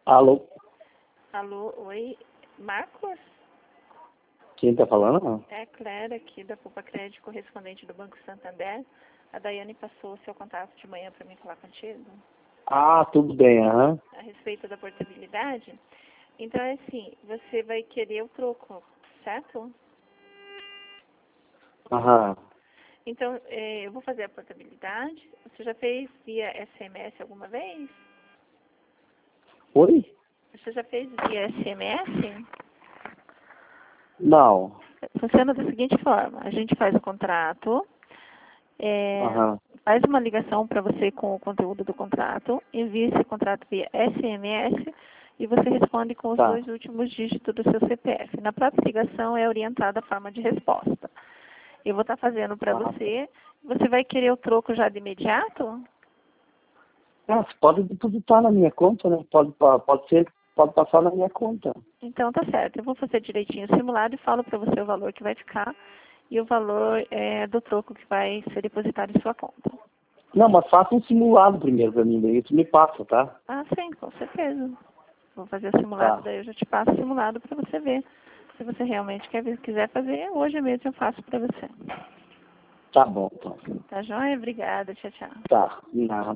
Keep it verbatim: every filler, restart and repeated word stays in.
Alô? Alô, oi, Marcos? Quem tá falando? É Clara aqui da Poupa Crédito, correspondente do Banco Santander. A Daiane passou o seu contato de manhã para mim falar contigo Ah, tudo bem, aham. a respeito da portabilidade. Então é assim, você vai querer o troco, certo? Aham. Então, eh, eu vou fazer a portabilidade. Você já fez via S M S alguma vez? Oi? Você já fez via S M S? Não. Funciona da seguinte forma, a gente faz o contrato, é, Aham. faz uma ligação para você com o conteúdo do contrato, envia esse contrato via S M S e você responde com os Tá. dois últimos dígitos do seu C P F. Na própria ligação é orientada a forma de resposta. Eu vou estar fazendo para Ah, você. Você vai querer o troco já de imediato? ah, pode depositar na minha conta, né? Pode, pa- pode ser, pode passar na minha conta. Então tá certo. Eu vou fazer direitinho o simulado e falo para você o valor que vai ficar e o valor é, do troco que vai ser depositado em sua conta. Não, mas faça um simulado primeiro pra mim, daí isso me passa, tá? Ah, sim, com certeza. Vou fazer o simulado, Tá. daí eu já te passo o simulado para você ver. Se você realmente quer, ver- quiser fazer, hoje mesmo eu faço para você. Tá bom, então. Tá joia? Obrigada. Tchau, tchau. Tá. Nada.